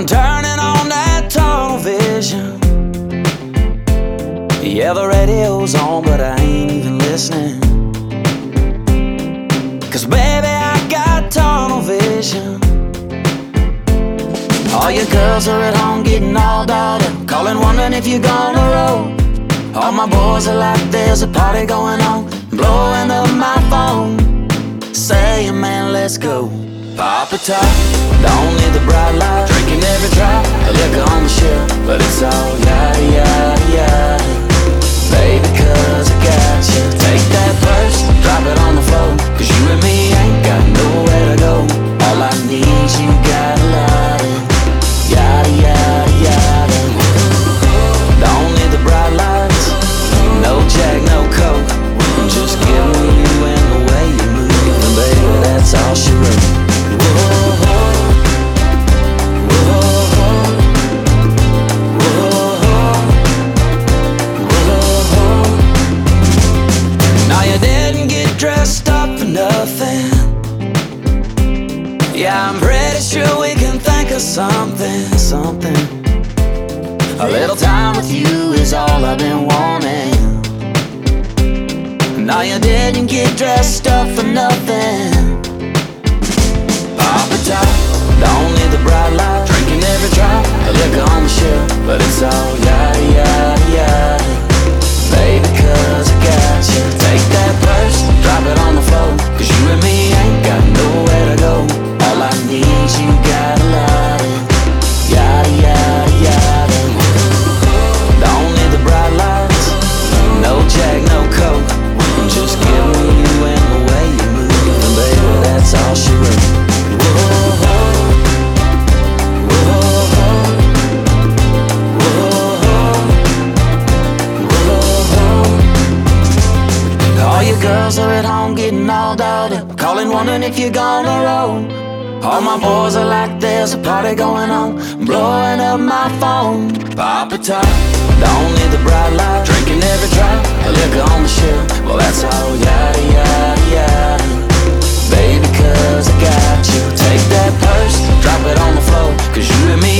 I'm turning on that tunnel vision. Yeah, the radio's on, but I ain't even listening. 'Cause baby, I got tunnel vision. All your girls are at home getting all dolled up, calling wondering if you're gonna roll. All my boys are like there's a party going on, blowing up my phone, saying man let's go. Pop a top, don't need the bright light, drinking every drop of liquor on the shelf, but it's all yada yada yada. Baby, 'cause I got you. Take that purse, drop it on the floor, 'cause you and me ain't got nowhere to go. All I need, you got a lot of yada yada yada. Don't need the bright lights, no Jack, no Coke, just giving you in the way you move, and baby, that's all she wrote. Now you didn't get dressed up for nothing. Yeah, I'm pretty sure we can think of something. A little time with you is all I've been wanting. Now you didn't get dressed up for nothing. Pop a top, don't need the bright light, drinking every drop of liquor on the shelf, but it's all yada yada yada. Baby, 'cause I got you. Take that purse, drop it on the floor, 'cause you and me ain't got nowhere to go. All I need, you got a lot of yada yada yada. Don't need the bright lights, no Jack, no Coke, just giving you in the way you move, and baby, that's all she wrote. All your girls are at home getting all dolled up, calling wondering if you're gonna roll. All my boys are like there's a party going on, blowing up my phone. Pop a top, don't need the bright light, drinking every drop of liquor on the shelf, well that's all yada yada yada. Baby, 'cause I got you. Take that purse, drop it on the floor, 'cause you and me